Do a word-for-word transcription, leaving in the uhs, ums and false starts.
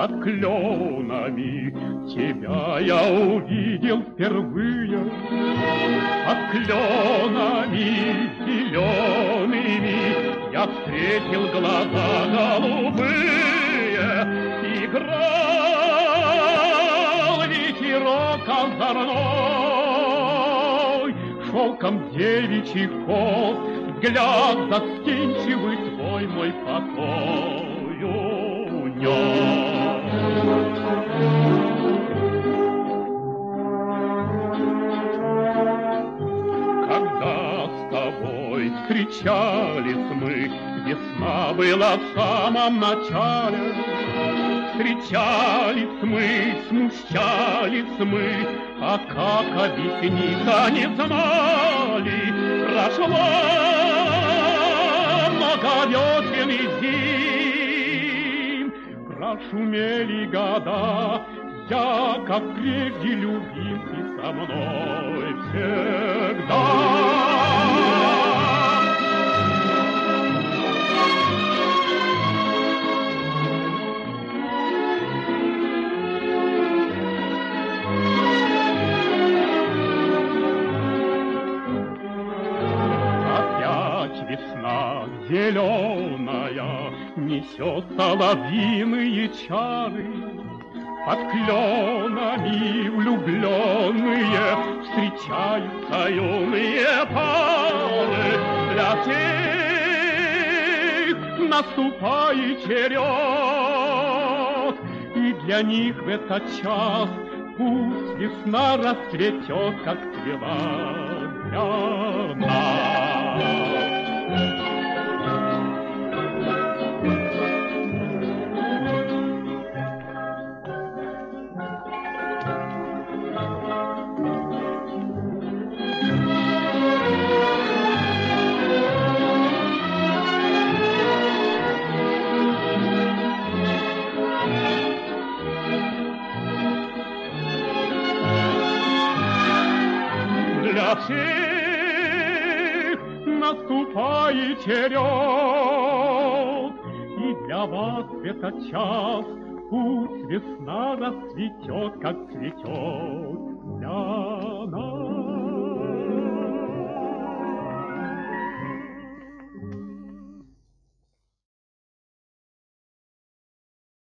под кленами. Тебя я увидел впервые под кленами зелеными. Я встретил глаза голубые, играл ветерок озорной, шелком девичьих кос взгляд застенчивый твой мой покой унес. Когда с тобой встречались мы, весна была в самом начале. Встречались мы, смущались мы, а как объясниться не знали. Прошло много весен и зим, прошумели года. Я, как прежде, любил ты со мной всегда. Весна зеленая несет соловьиные чары. Под кленами влюбленные встречаются юные пары. Для всех наступает черед, и для них в этот час пусть весна расцветет, как цвела для нас. Для всех наступает черед, и для вас в этот час пусть весна расцветет, как цветет для нас.